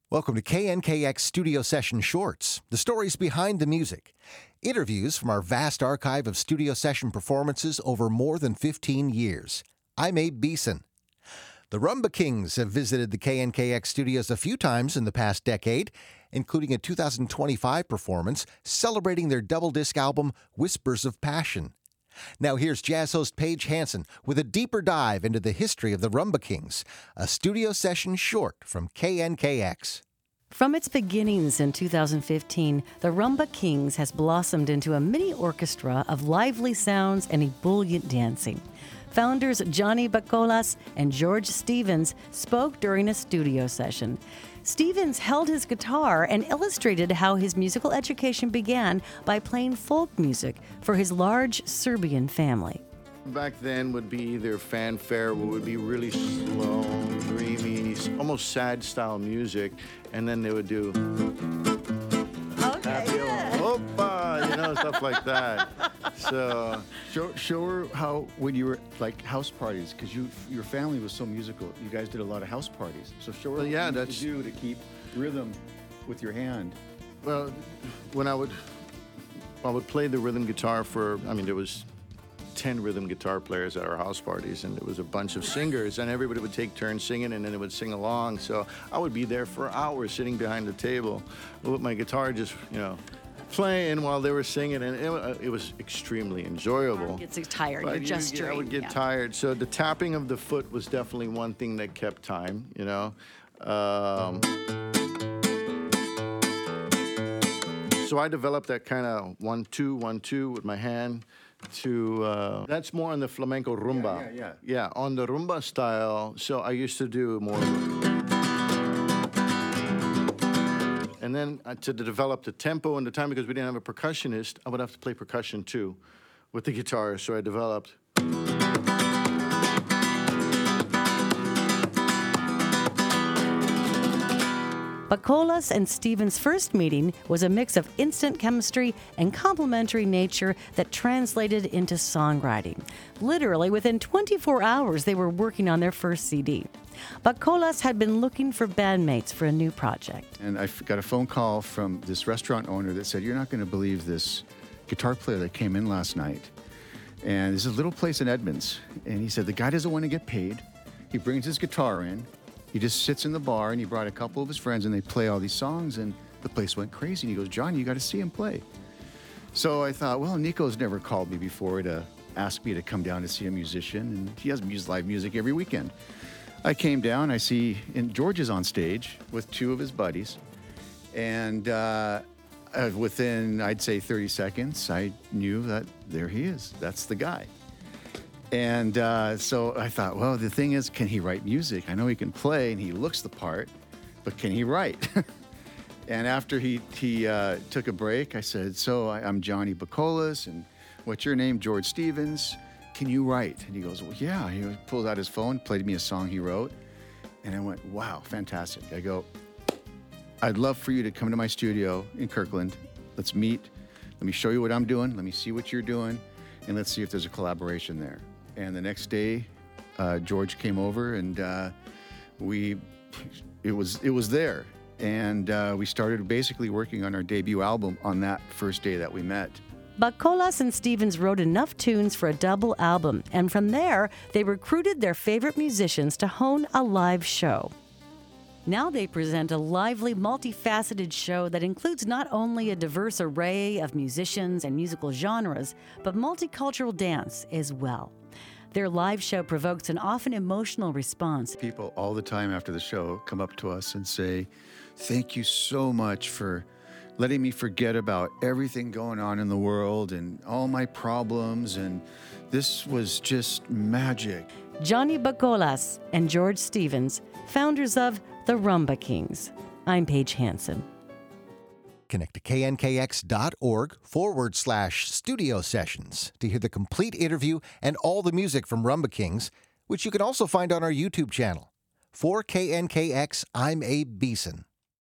Welcome to KNKX Studio Session Shorts, the stories behind the music. Interviews from our vast archive of studio session performances over more than 15 years. I'm Abe Beeson. The Rumba Kings have visited the KNKX studios a few times in the past decade, including a 2025 performance celebrating their double disc album, Whispers of Passion. Now here's jazz host Paige Hanson with a deeper dive into the history of the Rumba Kings, a studio session short from KNKX. From its beginnings in 2015, the Rumba Kings has blossomed into a mini orchestra of lively sounds and ebullient dancing. Founders Johnny Bacolas and George Stevens spoke during a studio session. Stevens held his guitar and illustrated how his musical education began by playing folk music for his large Serbian family. Back then would be either fanfare, would be really slow, dreamy, almost sad style music, and then they would do Opa, stuff like that. So show her how when you were like house parties, because your family was so musical. You guys did a lot of house parties. So show her what you do to keep rhythm with your hand. Well, when I would play the rhythm guitar there was 10 rhythm guitar players at our house parties, and there was a bunch of singers, and everybody would take turns singing, and then they would sing along. So I would be there for hours sitting behind the table with my guitar just, playing while they were singing, and it was extremely enjoyable. It gets tired. But You're just I would get tired. So the tapping of the foot was definitely one thing that kept time, So I developed that kind of 1-2, 1-2 with my hand to, that's more on the flamenco rumba. Yeah, on the rumba style, so I used to do more. And then to develop the tempo and the time, because we didn't have a percussionist, I would have to play percussion too with the guitar, so I developed. Bacolas and Stevens' first meeting was a mix of instant chemistry and complementary nature that translated into songwriting. Literally, within 24 hours, they were working on their first CD. Bacolas had been looking for bandmates for a new project. And I got a phone call from this restaurant owner that said, "You're not going to believe this guitar player that came in last night." And there's a little place in Edmonds. And he said, the guy doesn't want to get paid. He brings his guitar in. He just sits in the bar, and he brought a couple of his friends, and they play all these songs, and the place went crazy. And he goes, "John, you got to see him play." So I thought, well, Nico's never called me before to ask me to come down to see a musician, and he has live music every weekend. I came down, and George is on stage with two of his buddies, and within, I'd say, 30 seconds, I knew that there he is. That's the guy. And so I thought, well, the thing is, can he write music? I know he can play, and he looks the part, but can he write? And after he took a break, I said, "So I'm Johnny Bacolas, and what's your name?" "George Stevens. Can you write?" And he goes, "Well, yeah." He pulled out his phone, played me a song he wrote, and I went, "Wow, fantastic." I go, "I'd love for you to come to my studio in Kirkland. Let's meet. Let me show you what I'm doing. Let me see what you're doing, and let's see if there's a collaboration there." And the next day, George came over, and it was there. And we started basically working on our debut album on that first day that we met. Bacolas and Stevens wrote enough tunes for a double album, and from there, they recruited their favorite musicians to hone a live show. Now they present a lively, multifaceted show that includes not only a diverse array of musicians and musical genres, but multicultural dance as well. Their live show provokes an often emotional response. People all the time after the show come up to us and say, "Thank you so much for letting me forget about everything going on in the world and all my problems, and this was just magic." Johnny Bacolas and George Stevens, founders of the Rumba Kings. I'm Paige Hanson. Connect to KNKX.org/studio sessions to hear the complete interview and all the music from Rumba Kings, which you can also find on our YouTube channel. For KNKX, I'm Abe Beeson.